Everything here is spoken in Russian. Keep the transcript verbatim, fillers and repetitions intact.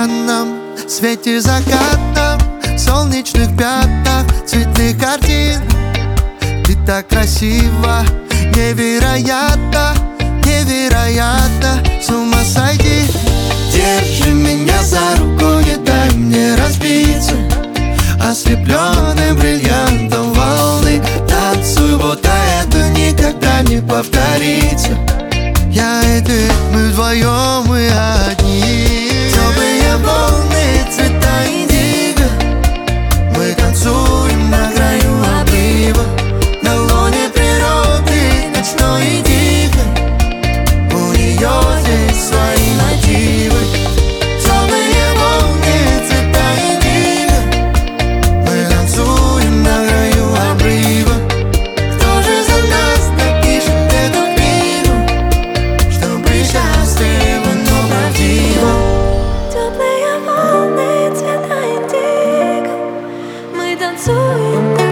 странном свете закатном, в солнечных пятнах цветных картин. Ты так красива, невероятно, невероятно, с ума сойти. Держи меня за руку, не дай мне разбиться. Ослепленный бриллиантом волны, танцуй, будто это никогда не повторится. Я и ты, мы вдвоем, мы одни. Теплые волны, цвета индиго. Мы танцуем на краю обрыва, на лоне природы, ночной и дикой. У нее здесь свои мотивы. Теплые волны, цвета индиго. Мы танцуем на краю обрыва. Кто же за нас напишет эту книгу, чтобы счастливо, но правдиво? Теплые волны, цвета индиго. Мы танцуем.